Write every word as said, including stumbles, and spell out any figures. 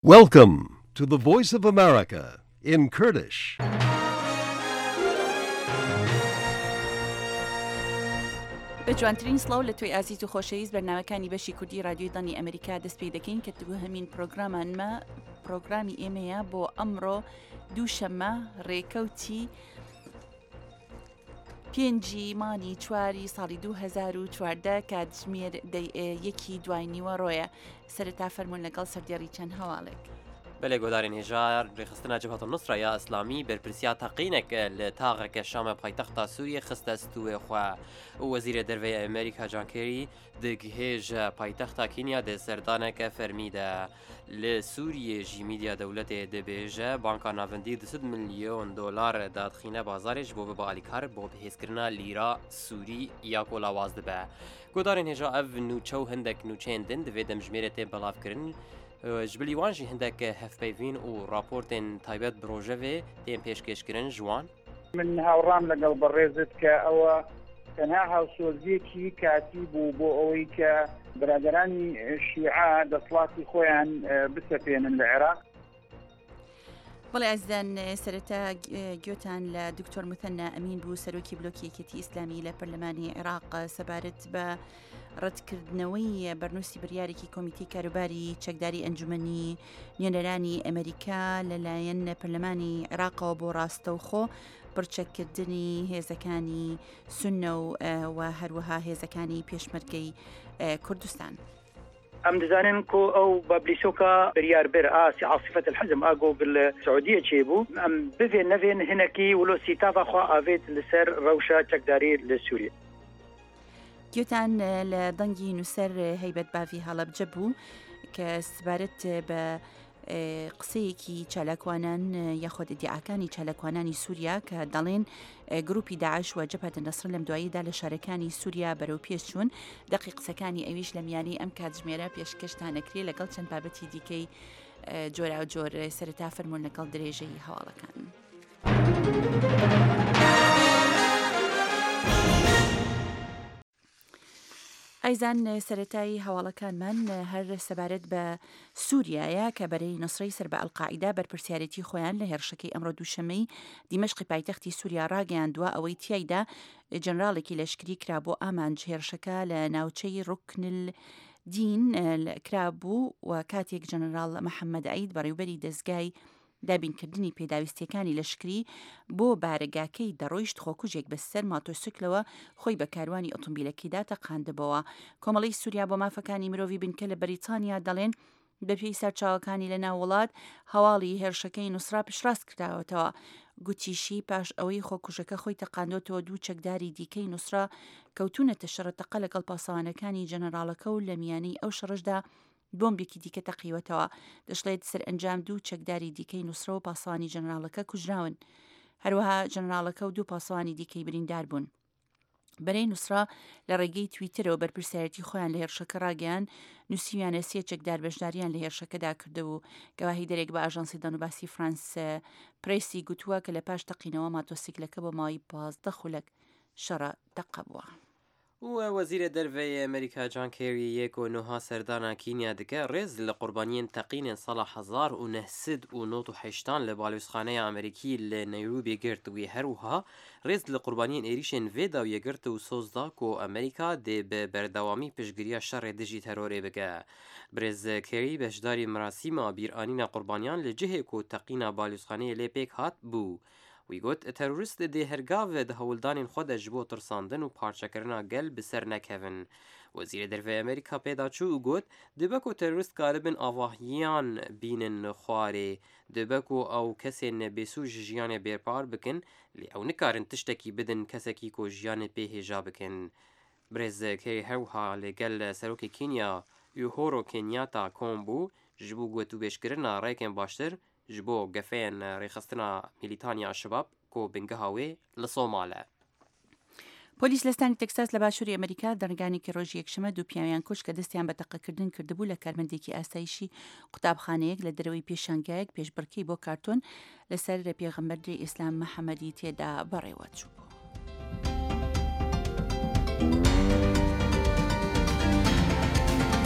Welcome to the Voice of America in Kurdish. بەجوانترین سڵاو لە توی ئازیز و خۆشەویست بەرنامەکانی بەشی کوردی رادیۆی دانی ئەمریکا دەست پێ دەکەین کە تو هەمین پرۆگرامانمە پرۆگرامی ئێمەیە بۆ ئەمڕۆ دووشەممە ڕێکەوتی پێنجی مانی چواری ساڵی دوو هەزار و چواردە کاتژمێر یەکی دوای نیوە ڕۆیە. سەرەتا فەرمونون لەگەڵ سەردیاری چەند هەواڵێک. بەلێ گۆدارین هێژار ڕێخستنا جەبهەتە نوسرە یا ئیسلامی بەرپرسیا تەقینێک لە تاغێکە شامە پایتەختە سووریە خستە ستوێ خوا و وەزیرە دەرەوەی ئەمریکا جان کێری دگهێژە پایتەختە کینیا دە سەردانەکە فەرمیدە لە سووریێژی میدیا دەولەتێ دەبێژە بانکا ناوەندی دووسەد ملیۆن دۆلار دادخینە بازارێش بۆ بەبالیکار بۆ بەهێزکردنا لیرا سووری یا کۆلاواز دەبە. گۆدارین هێژا ئەڤ نوچە و هەندێک نوچێندن دەوێ دەمژمێرە تێ بەڵافکردن جبلیوانجی هەندێک هەفپەیڤین و راپۆرتێن تایبەت برۆژەوێ تێم پێشکەشکردن جوان من هاوڕام لەگەڵ بەڕێزت کە ئەوە تەنها هاوسۆزیەکی کاتی بوو بۆ ئەوەی کە برادرانی شیعە دەسڵاتی خۆیان بسەپێنن لە عێراق. بەڵێ ئازیزان سەرەتا گوێتان لە دکتۆر مثەنە ئەمین بوو سەرۆکی بلۆکی یەکێتی ئیسلامی لە پەرلەمانی عێراق سەبارەت بە ڕەتکردنەوەی بەرنووسی بڕیارێکی کۆمیتەی کاروباری چەکداری ئەنجومەنی نوێنەرانی ئەمریکا لەلایەن پەرلەمانی عێراقەوە بۆ ڕاستەوخۆ پڕچەکردنی هێزەکانی سونە و هەروەها هێزەکانی پێشمەرگەی کوردستان. ام دزانن کو او بابليشوكا بريار بر اسي عاصفه الحزم اغو بالسعوديه تشيبو ام بفين نفين هناكي ولو سيتافا خو افيت لسر روشا تشكداري لسوريا گوتان لە دەنگی نووسەر هەیبەت باوی هەڵەبجە بوو کە سبارەت بە قسەیەکی چالاکوانان یاخۆد ئیدعاکانی چالاکوانانی سووریا کە دەڵێن گروپی داعش و جەبهەتە نەسر لەم دواییدا لە شارەکانی سووریا بەرەو پێش چوون. دەقی قسەکانی ئەویش لە میانی ئەم کاتژمێرە پێشکەشتانەکرێ لەگەڵ چەند بابەتی دیکەی جۆرا و جۆر. سەرەتا فەرمونون لەگەڵ درێژەی هەواڵەکان. ئایزان سەرەتایی هەواڵەکانمان هەر سەبارەت بە سووریایە کە بەرەی نەسڕەی سەر بە ئەڵقاعیدا بەرپرسیارەتی خۆیان لە هێرشەکەی ئەمڕۆ دووشەمەی دیمەشقی پایتەختی سووریا ڕاگەیاندووە ئەوەی تیایدا جەنراڵێکی لەشکری کرابۆ ئامانج هێرشەکە لە ناوچەی ڕوکنل دین کرابوو و کاتێک جەنەراڵ محەممەد عەید بەڕێوبەری دەستگای دابینکردنی پێداویستیەکانی لەشکری بۆ بارگاکەی دەڕۆیشت خۆکوژێک بەسەر ماتۆسیکلەوە خۆی بە کاروانی ئۆتۆمبیلەکەیدا تەقاندبەوە. کۆمەڵی سووریا بۆ مافەکانی مرۆڤی بنکە لە بەریتانیا دەڵێن بەپێی سەرچاوەکانی لە ناو وڵات هەواڵی هێرشەکەی نووسرا پشتڕاست کراوەتەوە. گوتیشی پاش ئەوەی خۆکوژەکە خۆی تەقاندۆتەوە دوو چەکداری دیکەی نووسرا کەوتونەتە شەڕەتەقە لەگەڵ پاسەوانەکانی جەنەراڵەکە و لە میانەی ئەو شەڕشدا بۆمبێکی دیکە تەقیوەتەوە. دەشڵێت سەر ئەنجام دوو چەکداری دیکەی نووسرە و پاسەوانی جەنەراڵەکە کوژراون. هەروەها جەنەراڵەکە و دوو پاسەوانی دیکەی بریندار بوون. بەرەی نووسرا لە ڕێگەی تویترەوە بەرپرسیارەتی خۆیان لە هێرشەکە ڕاگەیان نووسیویانە سێ چەکدار بەشداریان لە هێرشەکەدا کردەوە. گەواهی دەرێک بە ئاژانسی دەنوباسی فرانس پرێسی گوتووە کە لە پاش تەقینەوە ماتۆسیکلەکە بە ماوەی پازدە خولەک شەڕە تەقە بووە. و وەزیرە دەرەوەی ئەمریکا جان کێری یەک و نۆها سەردانا کینیا دکە ڕێز لە قوربانیên teqînên sala hezar û neh sed û nod û heştan li balûzxaneya Amerîkî li Nairobi girt wî herwiha rêz li qurbaniyên êrişên vê dawiye girt û soz da ku Amerîka dê bi berdewamî piştgiriya şerê dijî terorê bike. Birêz Kerry beşdarî mirasîma bîranîna qurbaniyan li cihê ku teqîna balûzxaneyê lê pêk hat bû. Wî got terorîst dê hergav di hewildanên xwe de ji bo tirsandin û parçekirina gel bi ser nekevin. Wezîrê Derve Amerîka pêda çû û got dibe ku terorîst karibin avahiyan bînin xwarê dibe ku ew kesên bêsûr ji jiyanê bêrpar bikin lê ew nikarin tiştekî bidin kesekî ku jiyanê pê hêja bikin. Birêz Kerry herwiha lê gel serokê Kenya Uhuru Kenyatta kom bû ji bo gotûbêjkirina rêkên baştir ji bo gefeyên rêxistina Mîlîtaniya Şibab ku bingeha wê li Somale. پۆلیس لە ستانی تەکساس لە باشووری ئەمریکا دەرگانێکی ڕۆژی یەکشەمە دوو پیاویان کوش کە دەستیان بە تەقەکردن کردبوو لە کارمەندێکی ئاسایشی قوتابخانەیەک لە دەرەوەی پێشانگایەک پێشبڕکەی بۆ کارتۆن لەسەر پێغەمبەری ئیسلام محەممەدی تێدا بەڕێوە چوو بوو.